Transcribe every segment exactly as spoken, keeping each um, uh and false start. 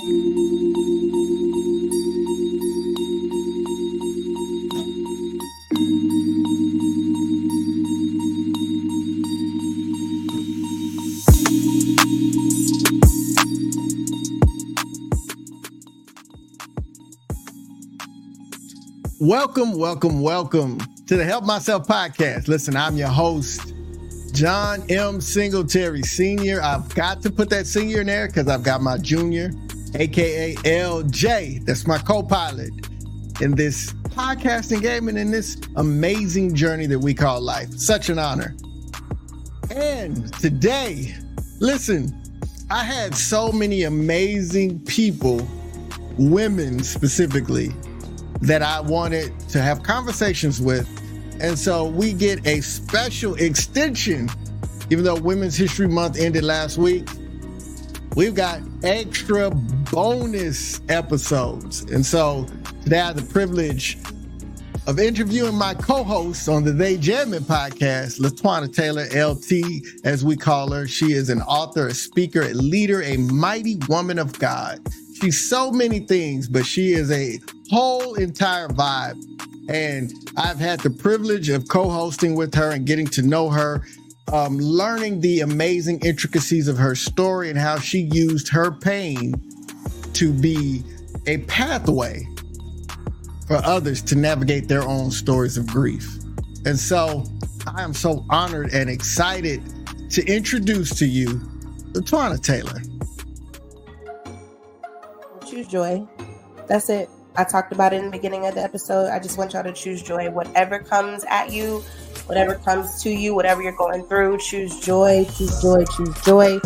Welcome, welcome, welcome to the Help Myself podcast. Listen, I'm your host, John M. Singletary Senior I've got to put that senior in there because I've got my junior, A K A L J. That's my co-pilot in this podcasting game and in this amazing journey that we call life. Such an honor. And today, listen, I had so many amazing people, women specifically, that I wanted to have conversations with. And so we get a special extension, even though Women's History Month ended last week. We've got extra bonus episodes. And so today I have the privilege of interviewing my co-host on the They Jammin' podcast, LaTwana Taylor, L T, as we call her. She is an author, a speaker, a leader, a mighty woman of God. She's so many things, but she is a whole entire vibe. And I've had the privilege of co-hosting with her and getting to know her, um, learning the amazing intricacies of her story and how she used her pain to be a pathway for others to navigate their own stories of grief. And so I am so honored and excited to introduce to you LaTwana Taylor. Choose joy. That's it. I talked about it in the beginning of the episode. I just want y'all to choose joy. Whatever comes at you, whatever comes to you, whatever you're going through, choose joy, choose joy, choose joy.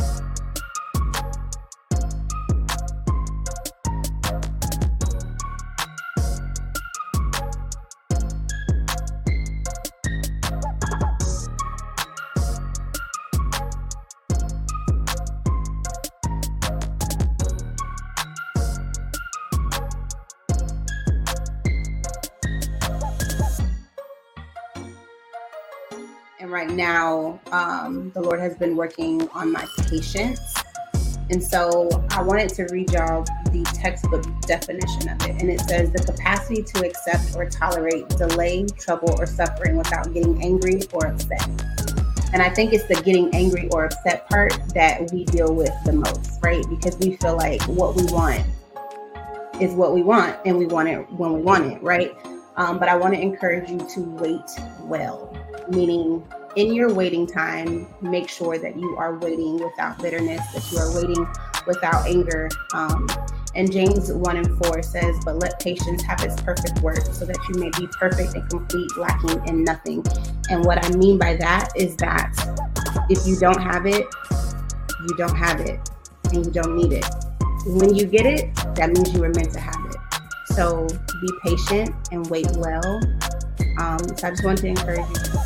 Right now, um, the Lord has been working on my patience. And so I wanted to read y'all the textbook definition of it. And it says the capacity to accept or tolerate delay, trouble, or suffering without getting angry or upset. And I think it's the getting angry or upset part that we deal with the most, right? Because we feel like what we want is what we want and we want it when we want it, right? Um, but I want to encourage you to wait well, meaning in your waiting time, make sure that you are waiting without bitterness, that you are waiting without anger. Um, and James one and four says, but let patience have its perfect work so that you may be perfect and complete, lacking in nothing. And what I mean by that is that if you don't have it, you don't have it and you don't need it. When you get it, that means you were meant to have it. So be patient and wait well. Um, so I just want to encourage you.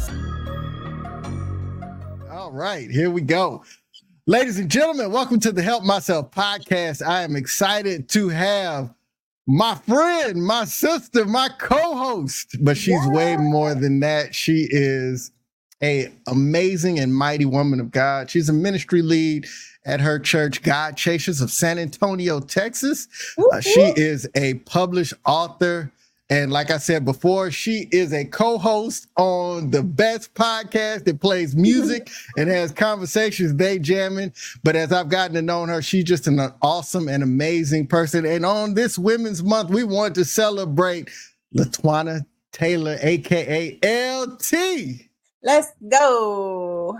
All right, here we go. Ladies and gentlemen, welcome to the Help Myself podcast. I am excited to have my friend, my sister, my co-host, but she's yeah. way more than that. She is a amazing and mighty woman of God. She's a ministry lead at her church, God Chasers of San Antonio, Texas. Uh, she is a published author. And like I said before, she is a co-host on the best podcast that plays music and has conversations, They Jammin'. But as I've gotten to know her, she's just an awesome and amazing person. And on this Women's Month, we want to celebrate LaTwana Taylor, a k a. L T. Let's go.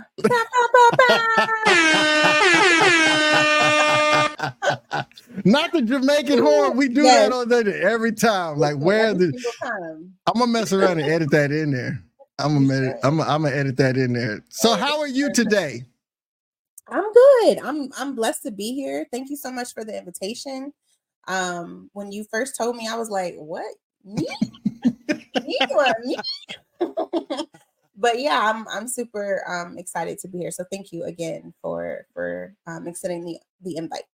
Not the Jamaican horn. We do yes. that on there every time. Like where every the I'm gonna mess around and edit that in there. I'm gonna edit, I'm gonna, I'm gonna edit that in there. So how are you today? I'm good. I'm I'm blessed to be here. Thank you so much for the invitation. Um, when you first told me, I was like, "What? Me? me? What? Me?" But yeah, I'm I'm super um excited to be here. So thank you again for for um extending the the invite.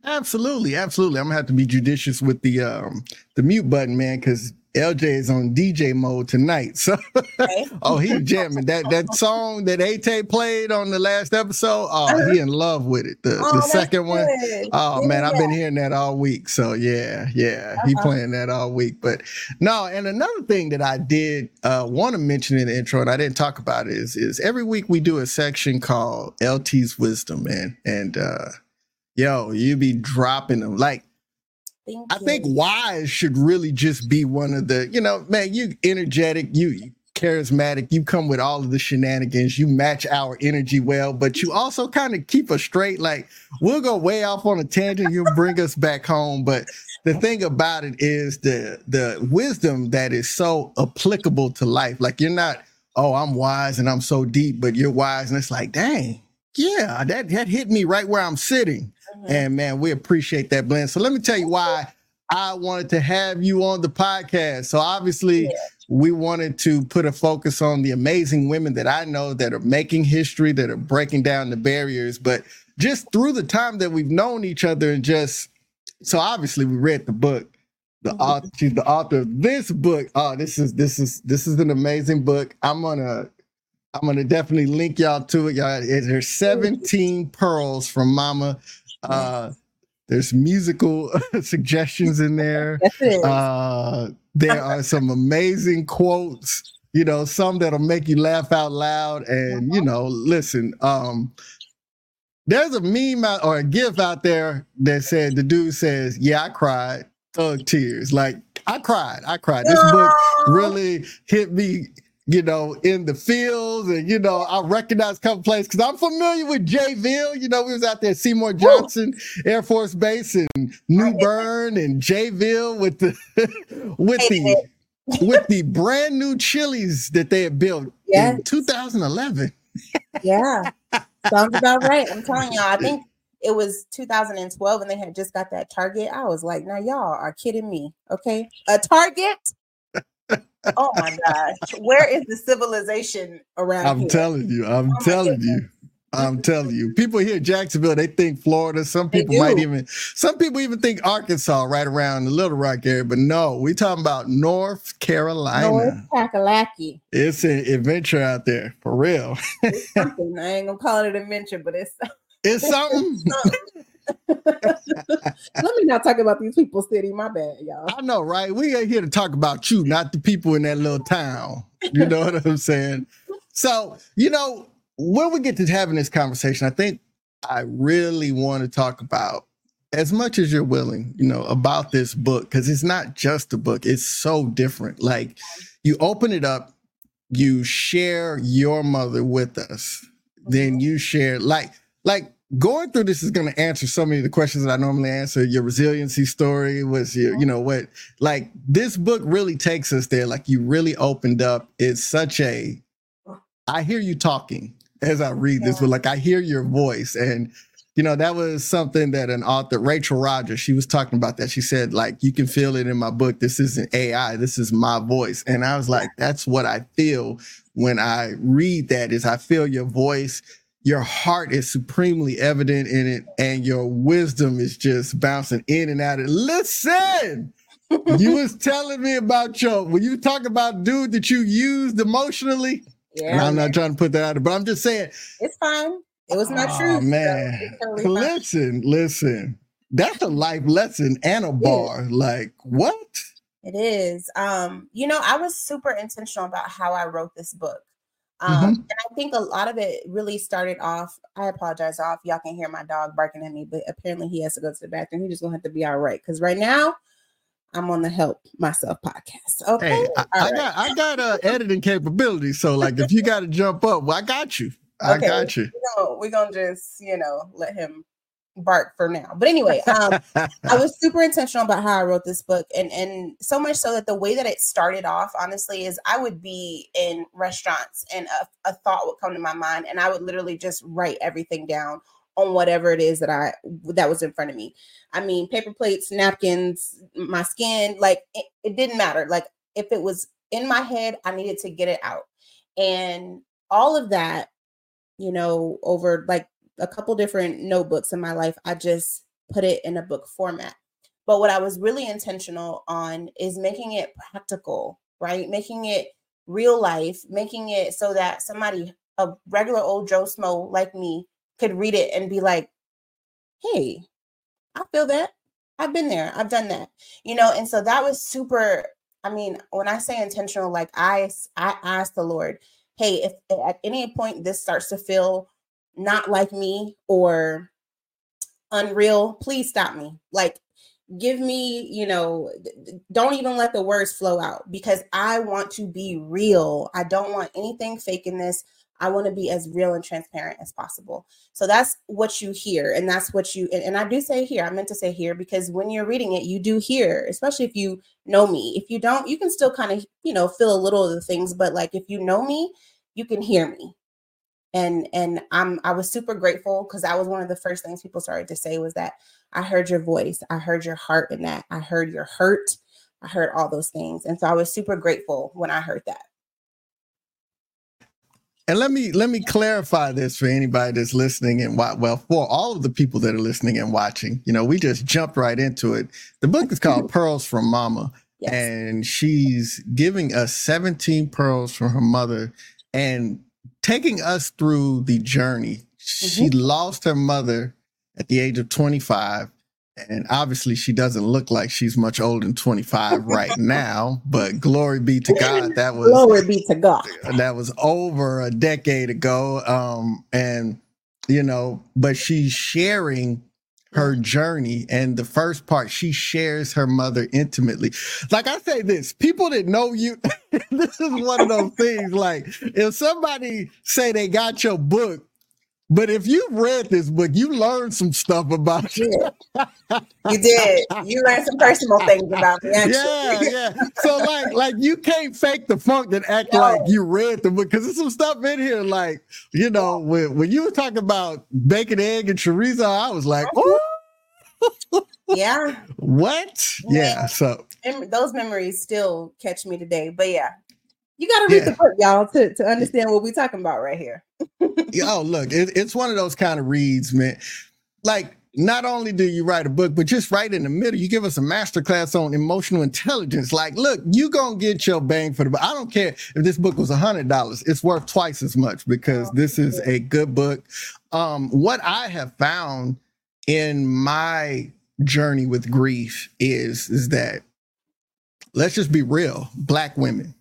Absolutely, absolutely. I'm gonna have to be judicious with the um the mute button, man, because L J is on D J mode tonight. So Okay. oh, he's jamming. That that song that A-Tay played on the last episode, oh, uh-huh. he in love with it. The oh, the second one. Oh yeah, man, yeah. I've been hearing that all week. So yeah, yeah, uh-huh. he playing that all week. But no, and another thing that I did uh want to mention in the intro, and I didn't talk about it, is is every week we do a section called L T's Wisdom, man. And uh yo, you be dropping them. Like, Thank I you. think wise should really just be one of the, you know, man, you energetic, you charismatic, you come with all of the shenanigans, you match our energy well, but you also kind of keep us straight. Like, we'll go way off on a tangent, you'll bring us back home. But the thing about it is the the wisdom that is so applicable to life. Like, you're not, oh, I'm wise and I'm so deep, but you're wise. And it's like, dang, yeah, that, that hit me right where I'm sitting. And man, we appreciate that blend. So let me tell you why I wanted to have you on the podcast. So obviously, yeah. we wanted to put a focus on the amazing women that I know that are making history, that are breaking down the barriers. But just through the time that we've known each other, and just so obviously we read the book. The mm-hmm. author, she's the author of this book. Oh, this is this is this is an amazing book. I'm gonna. I'm gonna definitely link y'all to it. Y'all, there's seventeen pearls from Mama. Uh, there's musical suggestions in there. Uh, there are some amazing quotes, you know, some that'll make you laugh out loud. And, you know, listen, um, there's a meme out, or a gif out there that said, the dude says, yeah, I cried, thug tears. Like, I cried, I cried. This book really hit me, you know, in the fields, and, you know, I recognize a couple places because I'm familiar with Jayville. You know, we was out there at Seymour Johnson Ooh. Air Force Base and New Bern and Jayville with the with the with the brand new Chili's that they had built yes. in two thousand eleven. Yeah, sounds about right. I'm telling y'all, I think it was two thousand twelve, and they had just got that Target. I was like, now y'all are kidding me, okay? A Target. Oh my gosh, where is the civilization around I'm here? telling you, I'm oh telling you, I'm telling you. People here in Jacksonville, they think Florida. Some people might even, some people even think Arkansas, right around the Little Rock area. But no, we talking about North Carolina. North Kakalaki. It's an adventure out there, for real. It's something. I ain't gonna call it an adventure, but it's it's something. It's something. Let me not talk about these people city. My bad, y'all. I know, right? We ain't here to talk about you, not the people in that little town. You know what I'm saying? So, you know, when we get to having this conversation, I think I really want to talk about, as much as you're willing, you know, about this book, because it's not just a book. It's so different. Like, you open it up, you share your mother with us, then you share, like, like, going through this is going to answer so many of the questions that I normally answer. Your resiliency story was your, you know, what, like, this book really takes us there. Like, you really opened up. It's such a, I hear you talking as I read this, but like, I hear your voice. And, you know, that was something that an author, Rachel Rogers, she was talking about that. She said, like, you can feel it in my book. This isn't A I. This is my voice. And I was like, that's what I feel when I read that, is I feel your voice. Your heart is supremely evident in it, and your wisdom is just bouncing in and out of it. Listen, you was telling me about your, when you talk about dude that you used emotionally, yeah, and I'm man. not trying to put that out there, but I'm just saying. It's fine. It was not oh, true. Man, so totally listen, listen. That's a life lesson and a bar. Yeah. Like, what? It is. Um, you know, I was super intentional about how I wrote this book. Um, mm-hmm. And I think a lot of it really started off, I apologize off, y'all can hear my dog barking at me, but apparently he has to go to the bathroom. He's just gonna have to be all right. Cause right now I'm on the Help Myself podcast. Okay. Hey, I, I right. got, I got uh, editing capabilities. So like, if you got to jump up, well, I got you. I okay, got you. We're gonna, we're gonna just, you know, let him bark for now. But anyway, um, I was super intentional about how I wrote this book, and and so much so that the way that it started off, honestly, is I would be in restaurants and a, a thought would come to my mind, and I would literally just write everything down on whatever it is that I that was in front of me. I mean, paper plates, napkins, my skin, like it, it didn't matter. Like if it was in my head, I needed to get it out, and all of that, you know, over like a couple different notebooks in my life, I just put it in a book format. But what I was really intentional on is making it practical, right? Making it real life, making it so that somebody, a regular old Joe Smo like me, could read it and be like, hey, I feel that. I've been there. I've done that, you know? And so that was super, I mean, when I say intentional, like I, I asked the Lord, hey, if at any point this starts to feel not like me or unreal, please stop me. Like, give me, you know, don't even let the words flow out, because I want to be real. I don't want anything fake in this. I want to be as real and transparent as possible. So that's what you hear. And that's what you, and, and I do say here, I meant to say here, because when you're reading it, you do hear, especially if you know me. If you don't, you can still kind of, you know, feel a little of the things, but like, if you know me, you can hear me. And, and I'm, I was super grateful, because that was one of the first things people started to say was that I heard your voice. I heard your heart in that. I heard your hurt. I heard all those things. And so I was super grateful when I heard that. And let me let me clarify this for anybody that's listening and wa- well, for all of the people that are listening and watching. You know, we just jumped right into it. The book is called Pearls from Mama, yes. And she's giving us seventeen pearls from her mother and taking us through the journey. Mm-hmm. She lost her mother at the age of twenty-five. And obviously she doesn't look like she's much older than twenty-five right now, but glory be to God. That was glory be to God. That was over a decade ago. Um, and you know, but she's sharing her journey. And the first part, she shares her mother intimately. Like I say this, people that know you, this is one of those things. Like if somebody say they got your book, but if you've read this book, you learned some stuff about you. You did. You learned some personal things about me, actually. Yeah, yeah. So like, like you can't fake the funk and act no. like you read the book, because there's some stuff in here. Like, you know, when when you were talking about bacon, egg, and chorizo, I was like, oh, yeah. What? Yeah. yeah. So and those memories still catch me today. But yeah. You got to read yeah. the book, y'all, to, to understand what we're talking about right here. Oh, look, it, it's one of those kind of reads, man. Like, not only do you write a book, but just right in the middle, you give us a masterclass on emotional intelligence. Like, look, you going to get your bang for the buck. I don't care if this book was one hundred dollars. It's worth twice as much, because this is a good book. Um, what I have found in my journey with grief is, is that, let's just be real, Black women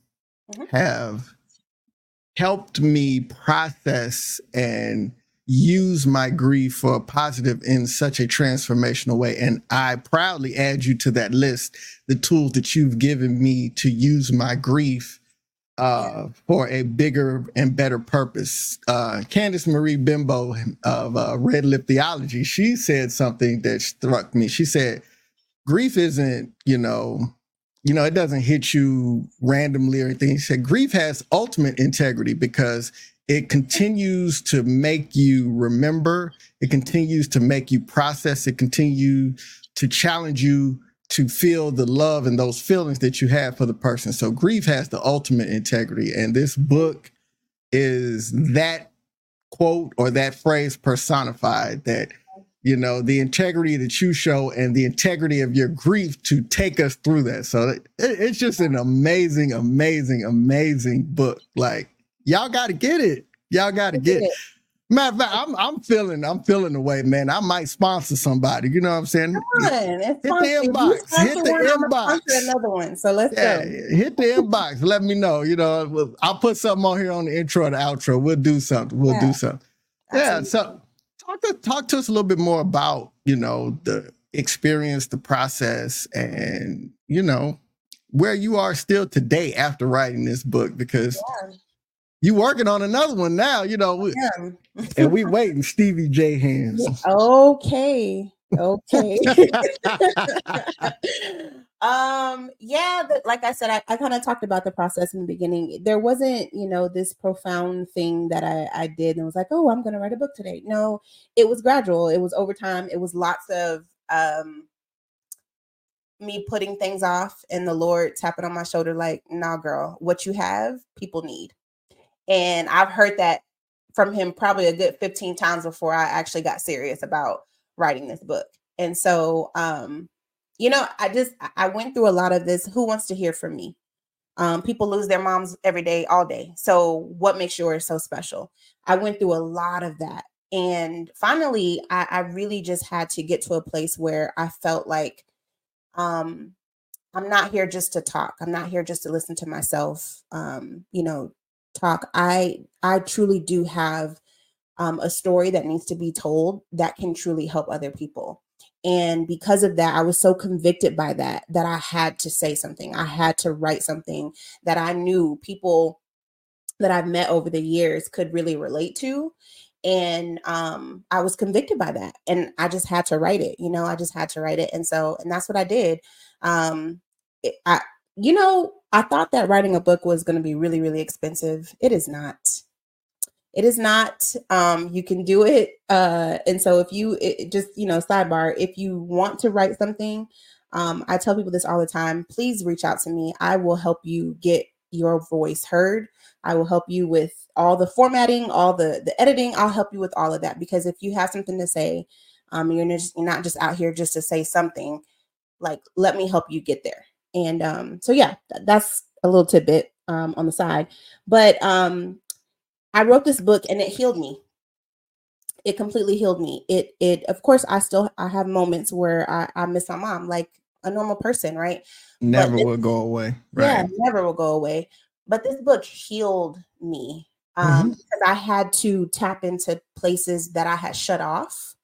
have helped me process and use my grief for a positive in such a transformational way. And I proudly add you to that list, the tools that you've given me to use my grief uh, for a bigger and better purpose. Uh, Candice Marie Bimbo of uh, Red Lip Theology, she said something that struck me. She said, grief isn't, you know, You know, it doesn't hit you randomly or anything. He said grief has ultimate integrity because it continues to make you remember. It continues to make you process. It continues to challenge you to feel the love and those feelings that you have for the person. So grief has the ultimate integrity. And this book is that quote or that phrase personified, that you know, the integrity that you show and the integrity of your grief to take us through that. So it, it's just an amazing, amazing, amazing book. Like, y'all got to get it. Y'all got to get it. Matter of fact, I'm, I'm feeling, I'm feeling the way, man. I might sponsor somebody. You know what I'm saying? Come on, hit the inbox. Hit the inbox. Another one. So let's yeah, go. Hit the inbox. Let me know. You know, I'll put something on here on the intro and the outro. We'll do something. We'll yeah. do something. Yeah. Absolutely. So. Talk to, talk to us a little bit more about, you know, the experience, the process, and, you know, where you are still today after writing this book, because yeah. you're working on another one now, you know, we, and we waiting Stevie J hands. Okay. Okay. um, yeah, the, like I said, I, I kind of talked about the process in the beginning. There wasn't, you know, this profound thing that I, I did and was like, oh, I'm going to write a book today. No, it was gradual. It was over time. It was lots of um, me putting things off and the Lord tapping on my shoulder like, nah, girl, what you have, people need. And I've heard that from him probably a good fifteen times before I actually got serious about writing this book. And so, um, you know, I just, I went through a lot of this. Who wants to hear from me? Um, people lose their moms every day, all day. So what makes yours so special? I went through a lot of that. And finally, I, I really just had to get to a place where I felt like, um, I'm not here just to talk. I'm not here just to listen to myself, um, you know, talk. I, I truly do have um, a story that needs to be told that can truly help other people. And because of that, I was so convicted by that, that I had to say something. I had to write something that I knew people that I've met over the years could really relate to. And um, I was convicted by that. And I just had to write it. You know, I just had to write it. And so, and that's what I did. Um, it, I, you know, I thought that writing a book was going to be really, really expensive. It is not. It is not. Um, you can do it. Uh, and so if you it, it just, you know, sidebar, if you want to write something, um, I tell people this all the time, please reach out to me. I will help you get your voice heard. I will help you with all the formatting, all the, the editing. I'll help you with all of that, because if you have something to say, um, you're, just, you're not just out here just to say something, like, let me help you get there. And um, so, yeah, th- that's a little tidbit um, on the side. But um, I wrote this book and it healed me. It completely healed me. It, it, of course, I still, I have moments where I, I miss my mom, like a normal person, right? Never But this, will go away. yeah, Right. never will go away. But this book healed me um, Mm-hmm. because I had to tap into places that I had shut off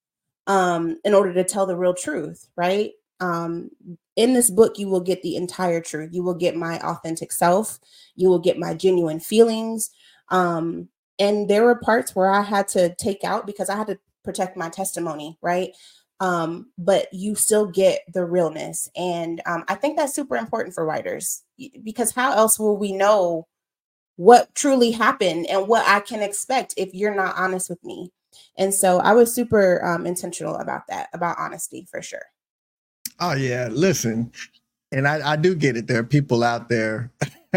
um, in order to tell the real truth, right? Um, in this book, you will get the entire truth. You will get my authentic self. You will get my genuine feelings. Um, and there were parts where I had to take out because I had to protect my testimony, right? Um, but you still get the realness. And um, I think that's super important for writers, because how else will we know what truly happened and what I can expect if you're not honest with me? And so I was super um, intentional about that, about honesty, for sure. Oh yeah, listen, and I, I do get it. There are people out there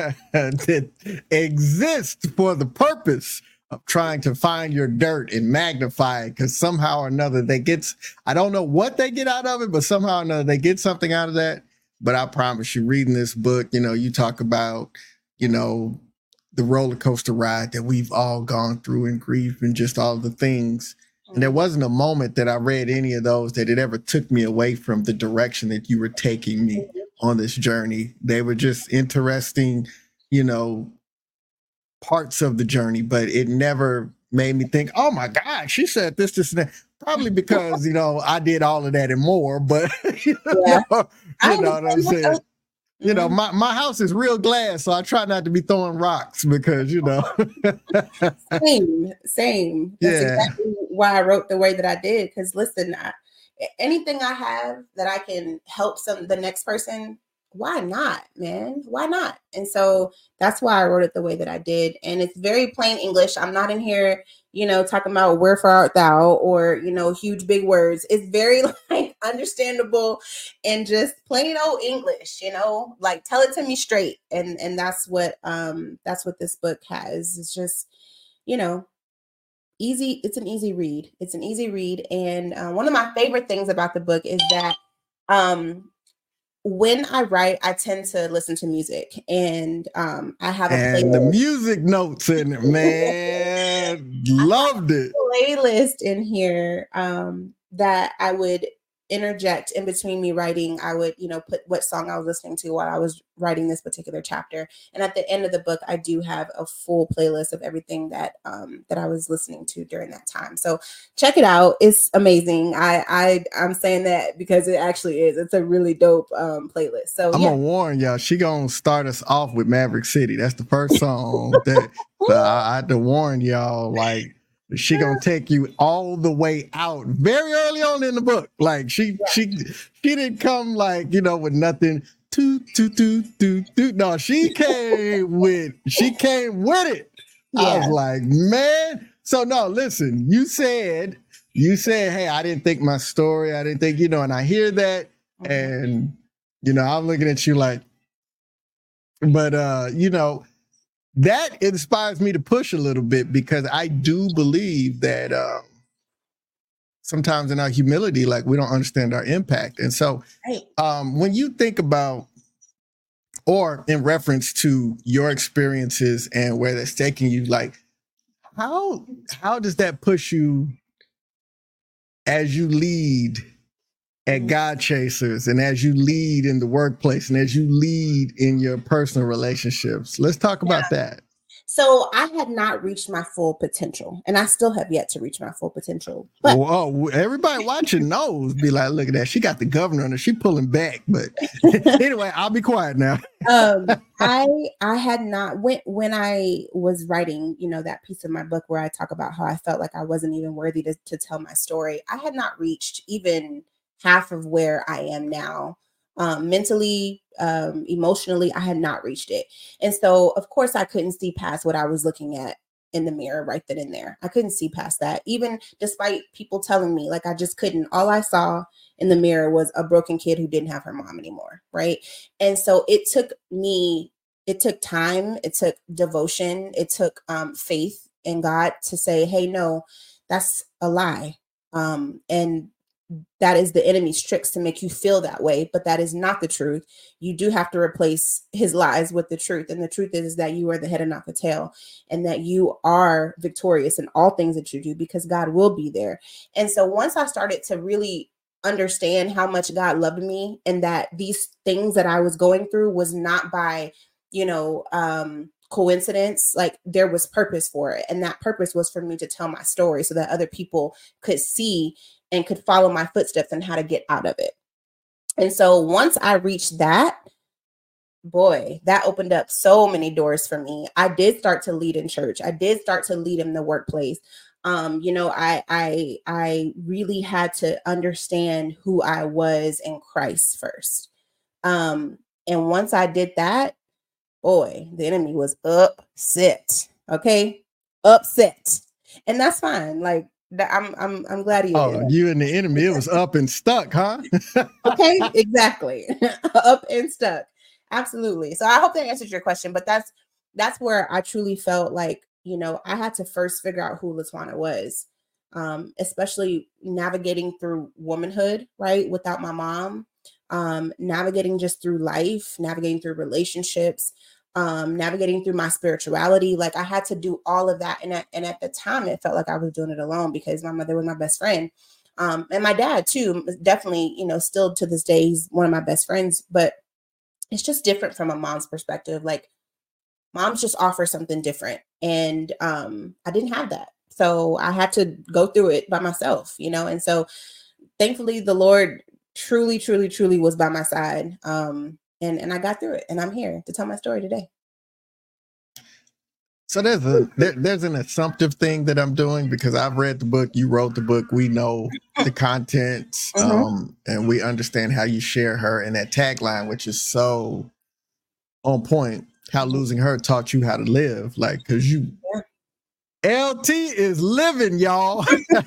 that exist for the purpose of trying to find your dirt and magnify it, because somehow or another they get, I don't know what they get out of it, but somehow or another they get something out of that. But I promise you, reading this book, you know, you talk about, you know, the roller coaster ride that we've all gone through, and grief and just all the things. And there wasn't a moment that I read any of those that it ever took me away from the direction that you were taking me on this journey. They were just interesting, you know, parts of the journey, but it never made me think, oh my God, she said this, this, and that. Probably because, you know, I did all of that and more, but you Yeah. know, I you know what I'm understand saying? that. You know, Mhm. my, my house is real glass, so I try not to be throwing rocks because, you know. Same, same. That's Yeah. exactly why I wrote the way that I did. Because listen, I, anything I have that I can help some the next person, why not, man? Why not? And so that's why I wrote it the way that I did. And it's very plain English. I'm not in here, you know, talking about wherefore art thou, or, you know, huge big words. It's very like understandable and just plain old English, you know, like tell it to me straight. And and that's what um that's what this book has. It's just, you know, easy. It's an easy read. It's an easy read. And uh, one of my favorite things about the book is that um when I write, I tend to listen to music, and um, I have a And the playlist. music notes in it, man, loved it. playlist in here um, that I would interject in between me writing. I would, you know, put what song I was listening to while I was writing this particular chapter. And at the end of the book, I do have a full playlist of everything that um, that I was listening to during that time. So check it out. It's amazing. I, I I'm saying that because it actually is. It's a really dope um, playlist. So I'm yeah. gonna warn y'all, she gonna start us off with Maverick City. That's the first song that so I, I had to warn y'all, like she gonna take you all the way out very early on in the book. Like she Yeah. she she didn't come like, you know, with nothing. Toot, toot, toot, toot, toot. No, she came with she came with it. Yeah. I was like, man. So no, listen, you said you said, hey, I didn't think my story, I didn't think, you know, and I hear that, Mhm. and you know, I'm looking at you like, but uh, you know, that inspires me to push a little bit, because I do believe that um, sometimes in our humility, like we don't understand our impact. And so Right. um, when you think about, or in reference to your experiences and where that's taking you, like how how does that push you as you lead at God Chasers and as you lead in the workplace and as you lead in your personal relationships? Let's talk Yeah. about that. So I had not reached my full potential, and I still have yet to reach my full potential. But Whoa, everybody watching knows, be like, look at that. She got the governor on her. She pulling back. But anyway, I'll be quiet now. um, I I had not when when I was writing, you know, that piece of my book where I talk about how I felt like I wasn't even worthy to, to tell my story. I had not reached even half of where I am now. Um, mentally, um, emotionally, I had not reached it. And so, of course, I couldn't see past what I was looking at in the mirror right then and there. I couldn't see past that, even despite people telling me, like, I just couldn't. All I saw in the mirror was a broken kid who didn't have her mom anymore. Right. And so it took me, it took time, it took devotion, it took um, faith in God to say, hey, no, that's a lie. Um, and that is the enemy's tricks to make you feel that way, but that is not the truth. You do have to replace his lies with the truth. And the truth is, is that you are the head and not the tail, and that you are victorious in all things that you do because God will be there. And so once I started to really understand how much God loved me and that these things that I was going through was not by, you know, um, coincidence, like there was purpose for it. And that purpose was for me to tell my story so that other people could see and could follow my footsteps and how to get out of it. And so once I reached that, boy, that opened up so many doors for me. I did start to lead in church. I did start to lead in the workplace. Um, you know, I I I really had to understand who I was in Christ first. Um, and once I did that, boy, the enemy was upset. Okay, upset, and that's fine. Like that, I'm I'm I'm glad he. Oh, you and the enemy, it was up and stuck, huh? Okay, exactly, up and stuck. Absolutely. So I hope that answers your question. But that's that's where I truly felt like, you know, I had to first figure out who LaToya was, um, especially navigating through womanhood, right, without my mom. Um, navigating just through life, navigating through relationships, um, navigating through my spirituality. Like I had to do all of that. And at, and at the time, it felt like I was doing it alone because my mother was my best friend. Um, and my dad, too, definitely, you know, still to this day, he's one of my best friends. But it's just different from a mom's perspective. Like moms just offer something different. And um, I didn't have that. So I had to go through it by myself, you know. And so thankfully, the Lord truly, truly, truly was by my side. Um, and, and I got through it. And I'm here to tell my story today. So there's a there, there's an assumptive thing that I'm doing because I've read the book, you wrote the book, we know the contents, mm-hmm. um, and we understand how you share her and that tagline, which is so on point. How losing her taught you how to live, like because you yeah. L T is living, y'all.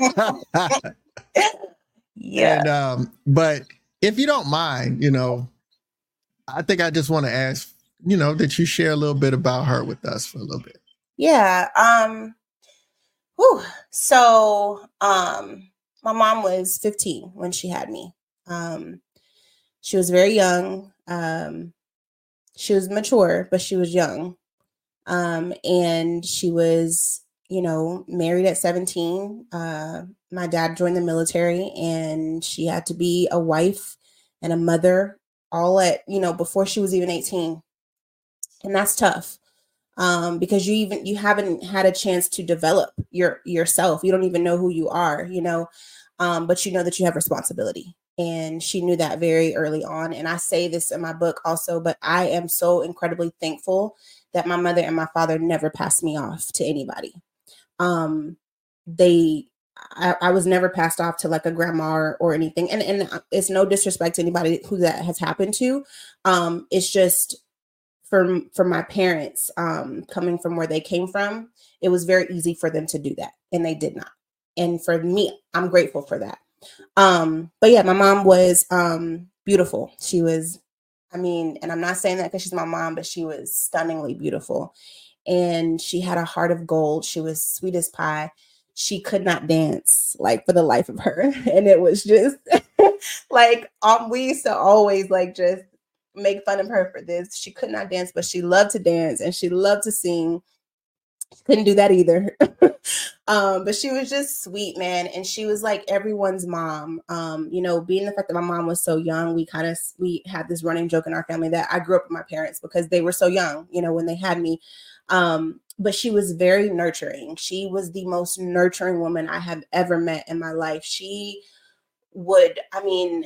Yeah. And, um, but if you don't mind, you know, I think I just want to ask, you know, that you share a little bit about her with us for a little bit. Yeah. Um, whew. So um, my mom was fifteen when she had me. Um, she was very young. Um, she was mature, but she was young. Um, and she was, you know, married at seventeen. Uh, my dad joined the military and she had to be a wife and a mother all at, you know, before she was even eighteen. And that's tough. Um, because you even, you haven't had a chance to develop your, yourself. You don't even know who you are, you know, um, but you know that you have responsibility. And she knew that very early on. And I say this in my book also, but I am so incredibly thankful that my mother and my father never passed me off to anybody. Um, they, I, I was never passed off to like a grandma or, or anything. And, and it's no disrespect to anybody who that has happened to. Um, it's just, For, for my parents, um, coming from where they came from, it was very easy for them to do that. And they did not. And for me, I'm grateful for that. Um, but yeah, my mom was um, beautiful. She was, I mean, and I'm not saying that because she's my mom, but she was stunningly beautiful. And she had a heart of gold. She was sweet as pie. she could not dance, like, for the life of her. And it was just like, um, we used to always like just make fun of her for this. She could not dance, but she loved to dance and she loved to sing. She couldn't do that either. um, but she was just sweet, man. And she was like everyone's mom. Um, you know, being the fact that my mom was so young, we kind of, we had this running joke in our family that I grew up with my parents because they were so young, you know, when they had me. Um, but she was very nurturing. She was the most nurturing woman I have ever met in my life. She would, I mean,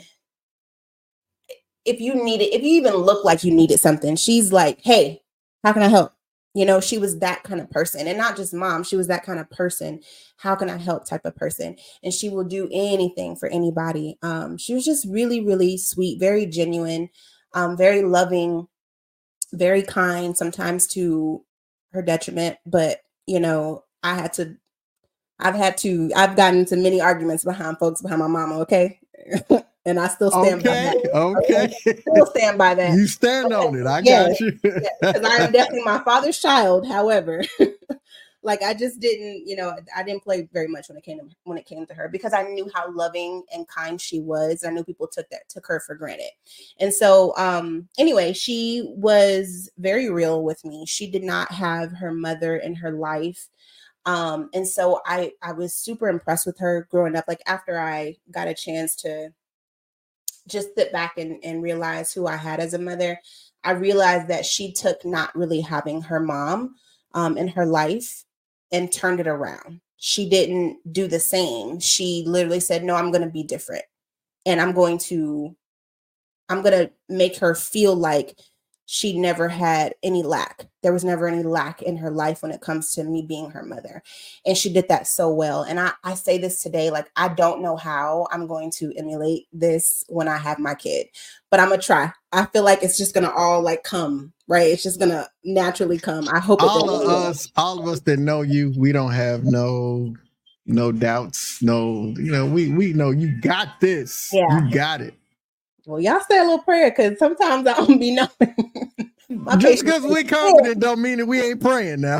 if you needed, if you even look like you needed something, she's like, hey, how can I help? You know, she was that kind of person, and not just mom. She was that kind of person. How can I help type of person? And she will do anything for anybody. Um, she was just really, really sweet, very genuine, um, very loving, very kind, sometimes to her detriment. But, you know, I had to, I've had to, I've gotten into many arguments behind folks behind my mama. Okay. And I still stand okay, by that. Okay. Okay. Still stand by that. You stand okay. on it. I yes, got you. Because yes, I am definitely my father's child. However, like I just didn't, you know, I didn't play very much when it came to when it came to her because I knew how loving and kind she was. I knew people took that took her for granted. And so um anyway, she was very real with me. She did not have her mother in her life. Um, and so I I was super impressed with her growing up. Like after I got a chance to just sit back and, and realize who I had as a mother, I realized that she took not really having her mom um, in her life and turned it around. She didn't do the same. She literally said, no, I'm going to be different. And I'm going to, I'm going to make her feel like she never had any lack. There was never any lack in her life when it comes to me being her mother. And she did that so well. And I, I say this today, like, I don't know how I'm going to emulate this when I have my kid, but I'm going to try. I feel like it's just going to all like come, right? It's just going to naturally come. I hope it all does. of us, all of us that know you, we don't have no, no doubts. No, you know, we, we know you got this. Yeah. You got it. Well, y'all say a little prayer because sometimes I don't be knowing. Just because we confident don't mean that we ain't praying now.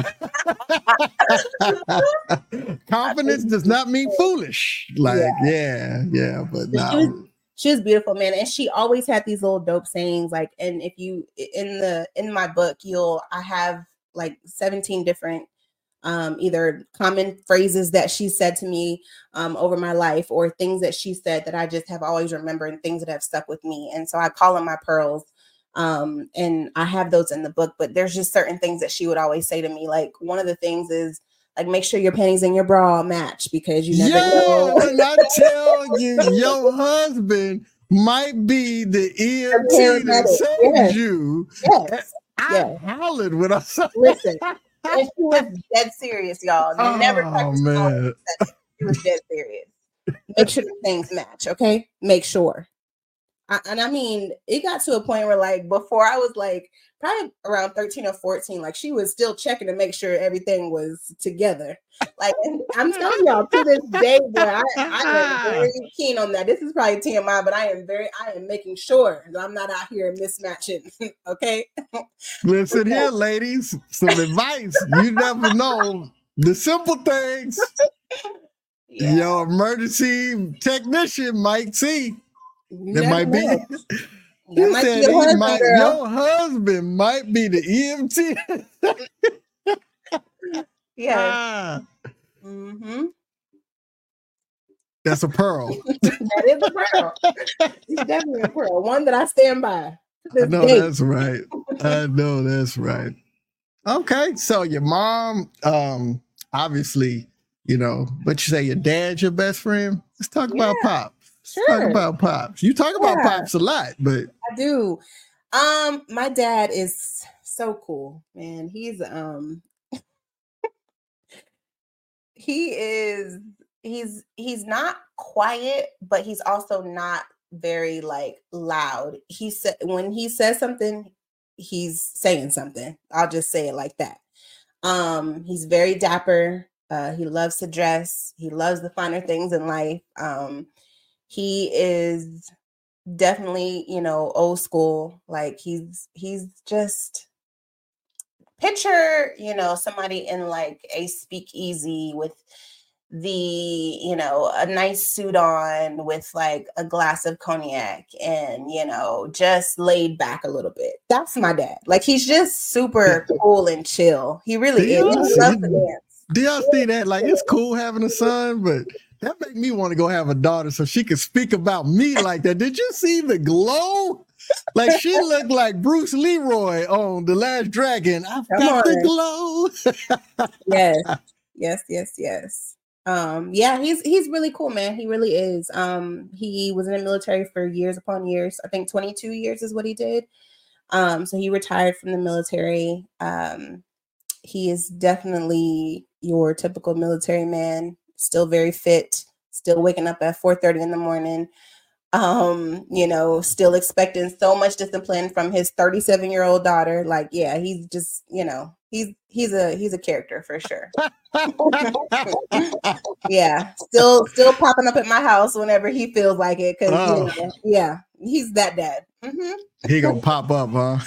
Confidence does not mean foolish. Like, yeah, yeah, yeah but no. She was, she was beautiful, man. And she always had these little dope sayings. Like, and if you, in the, in my book, you'll, I have like seventeen different um, either common phrases that she said to me um, over my life or things that she said that I just have always remembered and things that have stuck with me. And so I call them my pearls. Um, and I have those in the book, but there's just certain things that she would always say to me. Like one of the things is like, make sure your panties and your bra match because you never Yo, know. When I tell you, your husband might be the E M T that saved yes. you. Yes. I yes. hollered when I saw Listen. And she was dead serious, y'all. Oh, Never man. She was dead serious. Make sure the things match, okay? Make sure. I, and I mean, it got to a point where, like, before I was like probably around thirteen or fourteen, like she was still checking to make sure everything was together. Like, and I'm telling y'all to this day, boy, I, I am very keen on that. This is probably T M I, but I am very, I am making sure that I'm not out here mismatching. Okay. Listen okay. here, ladies, some advice. You never know the simple things. Yeah. Your emergency technician might see. You That might know. be. That You might said be your husband, might, your husband might be the E M T. Yeah. Ah. Mm-hmm. That's a pearl. That is a pearl. It's definitely a pearl. One that I stand by. I know day. That's right. I know that's right. Okay. So your mom, um, obviously, you know, but you say your dad's your best friend. Let's talk yeah. about Pops. Sure. Talk about Pops. You talk yeah. about Pops a lot, but I do. Um, my dad is so cool, man. He's um he is he's he's not quiet, but he's also not very like loud. He said when he says something, he's saying something. I'll just say it like that. Um, he's very dapper. Uh, he loves to dress. He loves the finer things in life. Um, he is definitely, you know, old school. Like he's he's just picture, you know, somebody in like a speakeasy with the, you know, a nice suit on with like a glass of cognac and, you know, just laid back a little bit. That's my dad. Like, he's just super cool and chill. He really Do is. y'all And he see, loves to dance. do y'all see that? Like, it's cool having a son, but that make me want to go have a daughter so she can speak about me like that. Did you see the glow? Like, she looked like Bruce Leroy on The Last Dragon. I've Come got on. the glow. Yes, yes, yes, yes. Um, yeah, he's he's really cool, man. He really is. Um, he was in the military for years upon years. I think twenty-two years is what he did. Um, so he retired from the military. Um, he is definitely your typical military man, still very fit, still waking up at four thirty in the morning. Um, you know, still expecting so much discipline from his thirty-seven year old daughter. Like, yeah, he's just, you know, he's he's a he's a character for sure. Yeah, still still popping up at my house whenever he feels like it, because Oh. you know, yeah, he's that dad. Mm-hmm. He gonna pop up, huh?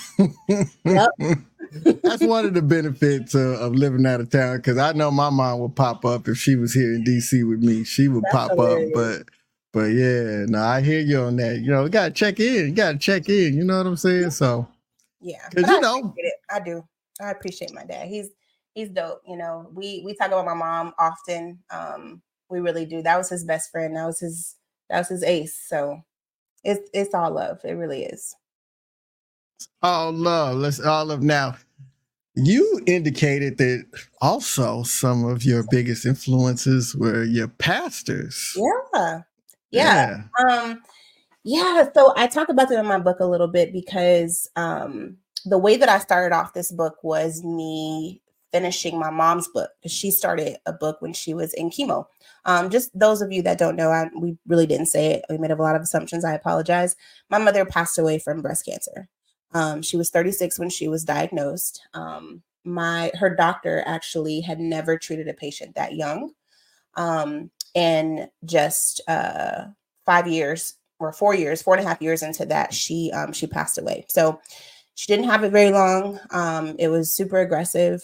Yep. That's one of the benefits uh, of living out of town, because I know my mom would pop up if she was here in D C with me. She would That's pop hilarious. up, but but yeah, no, I hear you on that. You know, you gotta check in. You gotta check in. You know what I'm saying? So Yeah, because but I you know, appreciate it. I do. I appreciate my dad. He's he's dope. You know, we we talk about my mom often. Um, we really do. That was his best friend. That was his that was his ace. So it's it's all love. It really is. all love. Let's all love. Now, you indicated that also some of your biggest influences were your pastors. Yeah. Yeah. Um, yeah. So I talk about them in my book a little bit because um the way that I started off this book was me finishing my mom's book, because she started a book when she was in chemo. Um, just those of you that don't know, I, we really didn't say it. We made up a lot of assumptions. I apologize. My mother passed away from breast cancer. Um, she was thirty-six when she was diagnosed. Um, my her doctor actually had never treated a patient that young. Um, and just uh, five years or four years, four and a half years into that, she um, she passed away. So she didn't have it very long. Um, it was super aggressive,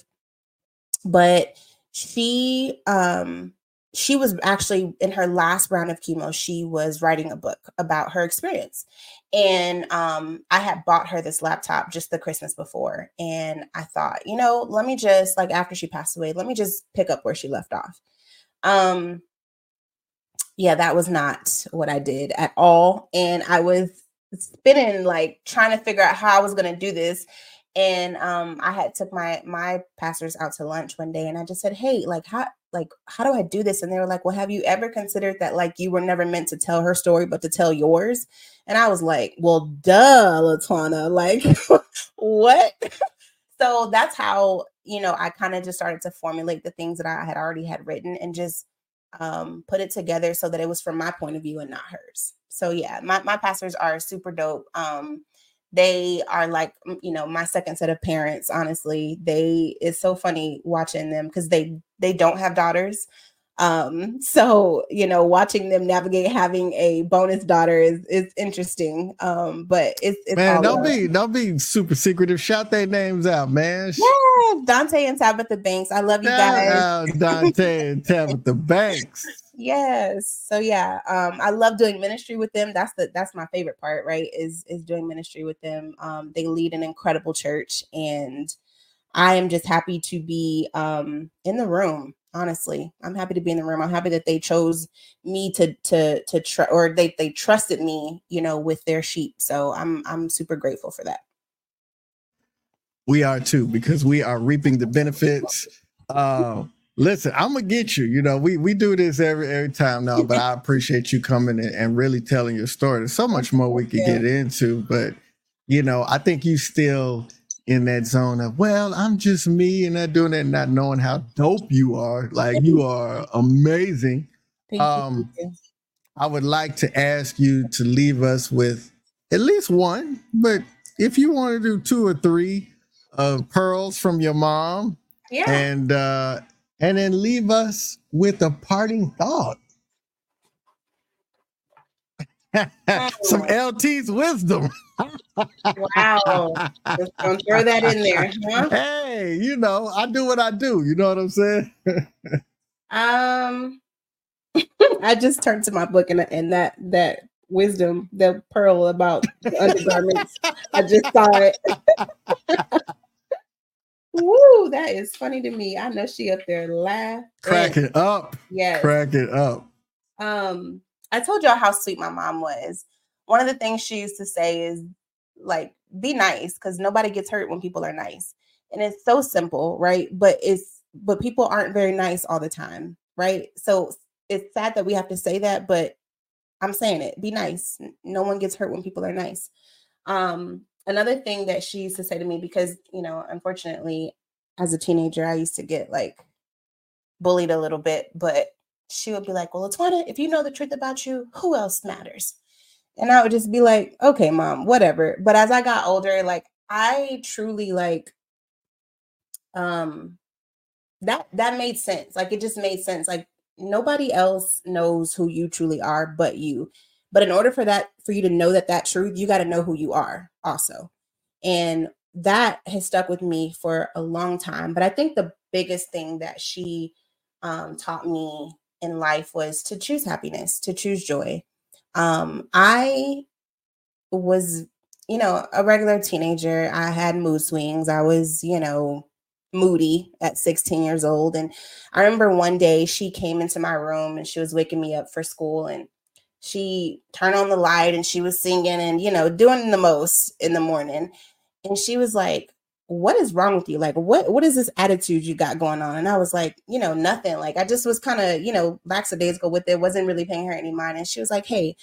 but she um, she was actually in her last round of chemo. She was writing a book about her experience, and um, I had bought her this laptop just the Christmas before, and I thought, you know, let me just, like, after she passed away, let me just pick up where she left off. Um, yeah, that was not what I did at all. And I was spinning, like trying to figure out how I was going to do this. And um, I had took my, my pastors out to lunch one day, and I just said, hey, like, how, like, how do I do this? And they were like, well, have you ever considered that, like, you were never meant to tell her story, but to tell yours? And I was like, well, duh, Latwana, like, what? So that's how, you know, I kind of just started to formulate the things that I had already had written and just um, put it together so that it was from my point of view and not hers. So yeah, my, my pastors are super dope. Um, they are like, you know, my second set of parents, honestly. They, it's so funny watching them because they, they don't have daughters. Um, so, you know, watching them navigate having a bonus daughter is, is interesting. Um, but it's, it's Man, all don't love. be don't be super secretive. Shout their names out, man. Yeah, Dante and Tabitha Banks. I love you guys. Shout out Dante and Tabitha Banks. Yes. So yeah, um, I love doing ministry with them. That's the that's my favorite part, right? Is is doing ministry with them. Um, they lead an incredible church, and I am just happy to be um in the room. Honestly, I'm happy to be in the room. I'm happy that they chose me to to to tr- or they they trusted me, you know, with their sheep. So I'm I'm super grateful for that. We are too, because we are reaping the benefits. Uh, listen, I'm gonna get you. You know, we we do this every every time now, but I appreciate you coming in and really telling your story. There's so much more we could Yeah. get into, but you know, I think you still in that zone of, well, I'm just me and not doing that, not knowing how dope you are. Like, you are amazing. Thank Um, you. I would like to ask you to leave us with at least one, but if you want to do two or three of pearls from your mom, Yeah. and uh, and then leave us with a parting thought. Some L T's wisdom. Wow. Just gonna throw that in there. Huh? Hey, you know, I do what I do. You know what I'm saying? Um, I just turned to my book and and that that wisdom, the pearl about the undergarments. I just saw it. Woo, that is funny to me. I know she up there laughing. Cracking up. Yes. Cracking up. Um, I told y'all how sweet my mom was. One of the things she used to say is like, be nice, because nobody gets hurt when people are nice. And it's so simple, right? But it's but people aren't very nice all the time, right? So it's sad that we have to say that, but I'm saying it. Be nice. No one gets hurt when people are nice. Um, another thing that she used to say to me, because, you know, unfortunately, as a teenager, I used to get like bullied a little bit, but she would be like, well, LaTwana, if you know the truth about you, who else matters? And I would just be like, okay, mom, whatever. But as I got older, like I truly like, um, that, that made sense. Like it just made sense. Like nobody else knows who you truly are but you. But in order for that, for you to know that that truth, you got to know who you are also. And that has stuck with me for a long time. But I think the biggest thing that she um, taught me in life was to choose happiness, to choose joy. Um, I was, you know, a regular teenager. I had mood swings. I was, you know, moody at sixteen years old. And I remember one day she came into my room and she was waking me up for school, and she turned on the light and she was singing and, you know, doing the most in the morning. And she was like, what is wrong with you? Like, what, what is this attitude you got going on? And I was like, you know, nothing. Like, I just was kind of, you know, lackadaisical with it. Wasn't really paying her any mind. And she was like, hey,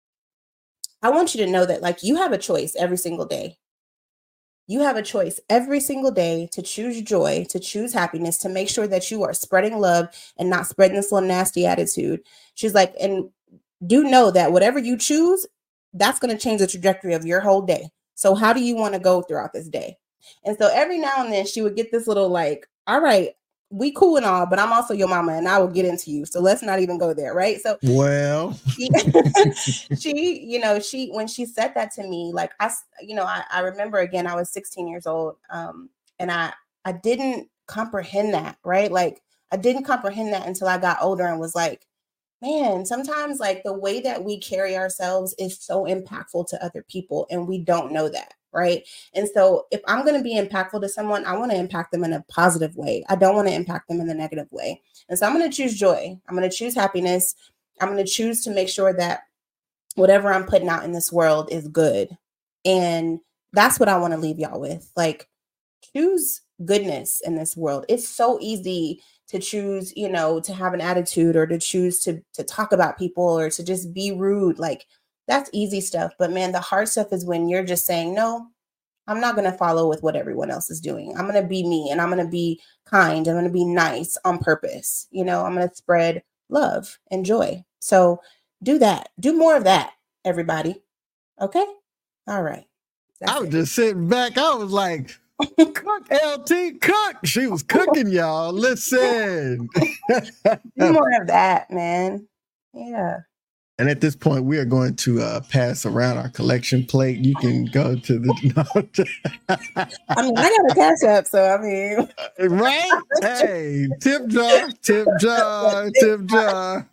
I want you to know that like you have a choice every single day. You have a choice every single day to choose joy, to choose happiness, to make sure that you are spreading love and not spreading this little nasty attitude. She's like, and do know that whatever you choose, that's going to change the trajectory of your whole day. So how do you want to go throughout this day? And so every now and then she would get this little like, all right, we cool and all, but I'm also your mama and I will get into you. So let's not even go there. Right. So, well, she, she, you know, she, when she said that to me, like I, you know, I, I remember again, I was sixteen years old. Um, and I, I didn't comprehend that. Right. Like I didn't comprehend that until I got older and was like, man, sometimes like the way that we carry ourselves is so impactful to other people and we don't know that, right? And so if I'm going to be impactful to someone, I want to impact them in a positive way. I don't want to impact them in a negative way. And so I'm going to choose joy. I'm going to choose happiness. I'm going to choose to make sure that whatever I'm putting out in this world is good. And that's what I want to leave y'all with. Like, choose goodness in this world. It's so easy to choose, you know, to have an attitude or to choose to to talk about people or to just be rude. Like that's easy stuff. But man, the hard stuff is when you're just saying, no, I'm not going to follow with what everyone else is doing. I'm going to be me and I'm going to be kind. I'm going to be nice on purpose. You know, I'm going to spread love and joy. So do that. Do more of that, everybody. Okay. All right. That's I was it. Just sitting back. I was like, cook, L T, cook. She was cooking, y'all. Listen. Do more of that, man. Yeah. And at this point, we are going to uh, pass around our collection plate. You can go to the. I mean, I got a cash app, so I mean. Right? Hey, tip jar, tip jar, tip jar.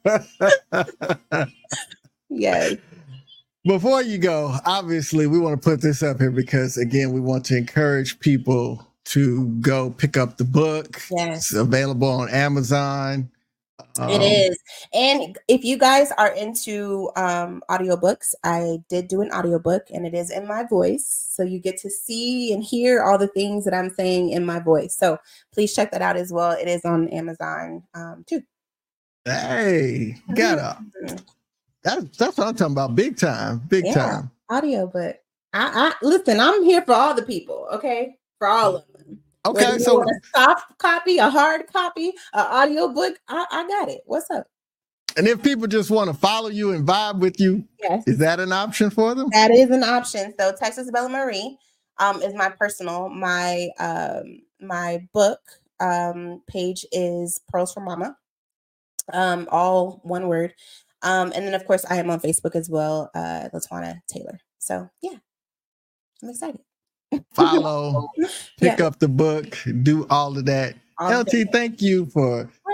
Yes. Before you go, obviously, we want to put this up here because, again, we want to encourage people to go pick up the book. Yes. It's available on Amazon. Um, it is. And if you guys are into um, audiobooks, I did do an audiobook and it is in my voice. So you get to see and hear all the things that I'm saying in my voice. So please check that out as well. It is on Amazon um, too. Hey, got up. That's that's what I'm talking about. Big time. Big yeah, time. Audiobook. I, I listen, I'm here for all the people, okay? For all of them. Okay, so a soft copy, a hard copy, an audiobook, I, I got it. What's up? And if people just want to follow you and vibe with you, yes, is that an option for them? That is an option. So Texas Bella Marie um, is my personal. My um, my book um, page is Pearls for Mama. Um, all one word. Um, and then, of course, I am on Facebook as well, uh, LaTwana Taylor. So, yeah, I'm excited. Follow, pick yeah. up the book, do all of that. All L T, thank you for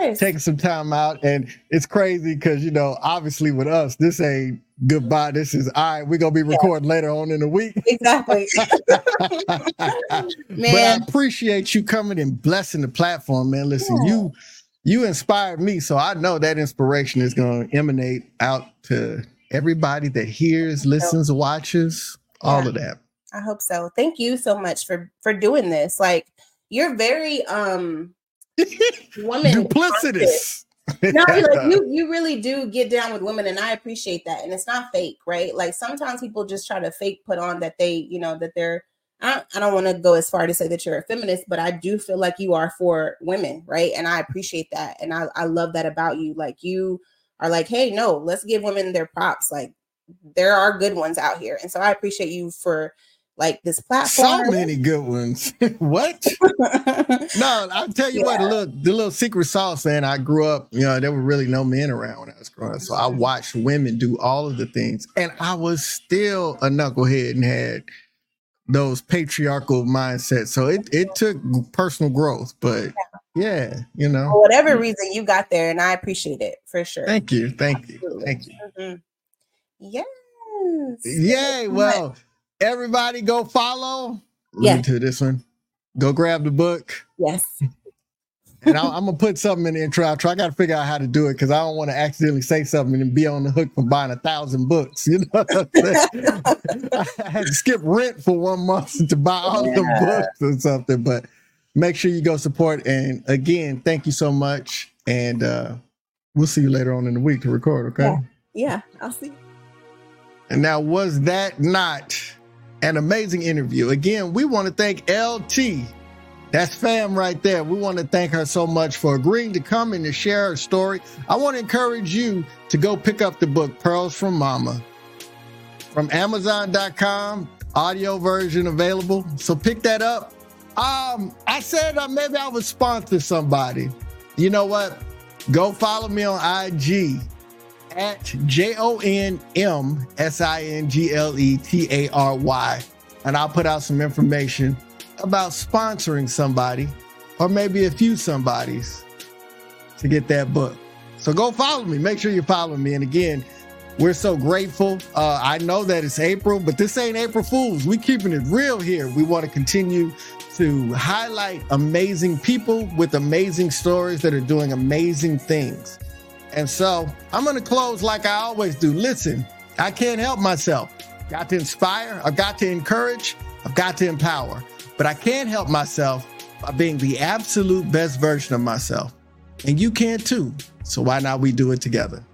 course. taking some time out. And it's crazy because, you know, obviously with us, this ain't goodbye. This is, all right, we're going to be recording yeah. later on in the week. Exactly. But I appreciate you coming and blessing the platform, man. Listen, yeah. you you inspired me. So I know that inspiration is going to emanate out to everybody that hears, listens, so, watches, yeah. all of that. I hope so. Thank you so much for, for doing this. Like, you're very um woman duplicitous. No, like you you really do get down with women, and I appreciate that. And it's not fake, right? Like sometimes people just try to fake put on that they, you know, that they're I don't, I don't want to go as far to say that you're a feminist, but I do feel like you are for women, right? And I appreciate that. And I, I love that about you. Like you are like, hey, no, let's give women their props. Like there are good ones out here. And so I appreciate you for like this platform. So many good ones. What? No, I'll tell you yeah. what, the little, the little secret sauce, man. I grew up, you know, there were really no men around when I was growing up. So I watched women do all of the things. And I was still a knucklehead and had those patriarchal mindsets. So it, it took personal growth. But yeah, yeah you know. For whatever reason, you got there, and I appreciate it for sure. Thank you. Thank you. Absolutely. Thank you. Mm-hmm. Yes. Yay. Well, everybody go follow. Yeah. To this one. Go grab the book. Yes. And I, I'm going to put something in the intro. I got to figure out how to do it because I don't want to accidentally say something and be on the hook for buying a thousand books. You know, I had to skip rent for one month to buy all yeah. the books or something. But make sure you go support. And again, thank you so much. And uh, we'll see you later on in the week to record. Okay. Yeah. Yeah. I'll see you. And now, was that not an amazing interview? Again, we want to thank L T. That's fam right there. We want to thank her so much for agreeing to come and to share her story. I want to encourage you to go pick up the book, Pearls from Mama, from amazon dot com, audio version available. So pick that up. Um, I said uh, maybe I would sponsor somebody. You know what? Go follow me on I G at J O N M S I N G L E T A R Y. And I'll put out some information about sponsoring somebody or maybe a few somebodies to get that book. So go follow me. Make sure you follow me. And again, we're so grateful. Uh, I know that it's April, but this ain't April Fools. We keeping it real here. We want to continue to highlight amazing people with amazing stories that are doing amazing things. And so I'm going to close like I always do. Listen, I can't help myself. Got to inspire. I've got to encourage. I've got to empower. But I can't help myself by being the absolute best version of myself. And you can too. So why not we do it together?